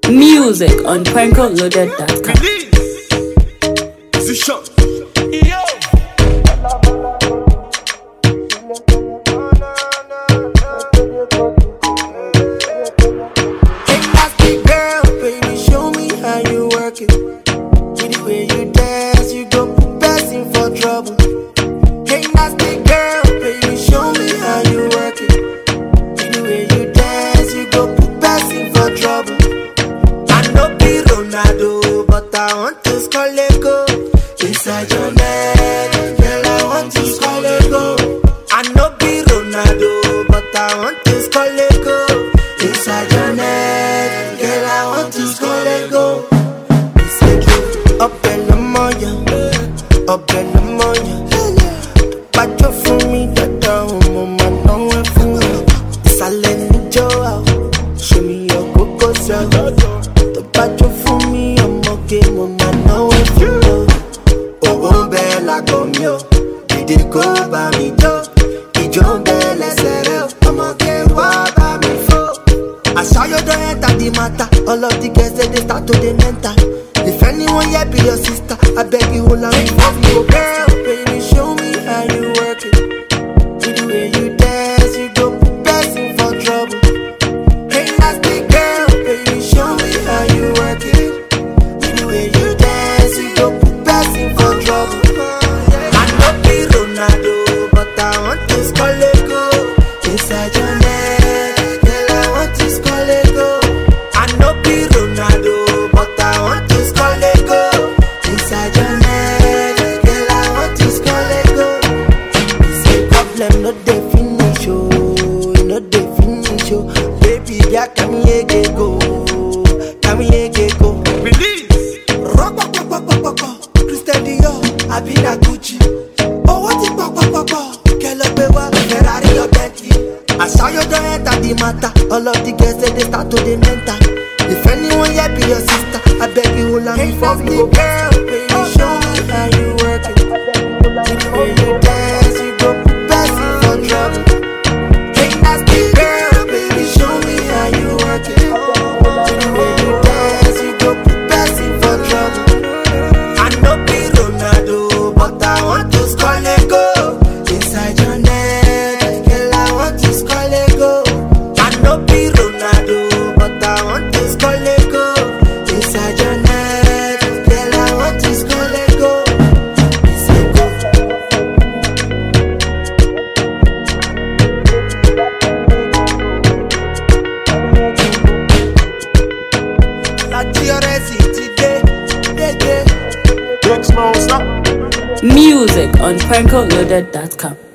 Music on PrankoLoaded.com. Position. Hey, nasty girl, baby, show me how you work it. With the way you dance, you go put person for trouble. Hey, nasty girl, baby, show me how you work it. With the way you dance, you go put person for trouble. I know be Ronaldo, but I want to score a goal inside your neck. Girl, I want to score a goal. I know be Ronaldo, but I want to score a goal inside your neck. Girl, I want to score a goal. It's a joke. Up in the morning, up in the morning. But you for me, that down, mama, no one for me. It's a little joke. Show me your cocoa self. The battle for me, I'm okay, mama, no one for me. Oh, bella comio, did go by me, though. Ijon bella sereo, I'm okay, what by me for? I saw you don't enter the matter. All of the girls they start to the mental. If anyone here be your sister, I beg you hold on me for you, girl. Baby, show me how you work it. With the way you dance, you go put person for trouble. Hey, nasty girl, baby, show me how you work it. With the way you dance, you go put person for trouble. I know be Ronaldo, but I want to score a goal inside your neck. Girl, I want to score a goal. I know be Ronaldo, but I want to score a goal inside your neck. Girl, I want to score a goal. It's a problem, no definition, no definition. Baby, yeah, come here, go, come here, go. Release. Rock, Christian Dior, I be that Gucci. Oh, what it pop, Kelebewa, Ferrari or Bentley. I saw you don't enter the matter. All of the girls they start to the mental. If anyone here be your sister, I beg you hold on me for me, girl. Baby, show me how you work it. With the way you dance, you go put person for trouble. Hey, nasty girl, baby, show me how you work it. With the way you dance, you go put person for trouble. I know be Ronaldo, but I want to score a goal inside your neck. Girl, I want to score a goal. I know be Ronaldo, but I want to score a goal inside your neck. Girl, I want to score a goal. It's a goal. La Dioresi today. Big Smoke, stop. Music on PrankoLoaded.com.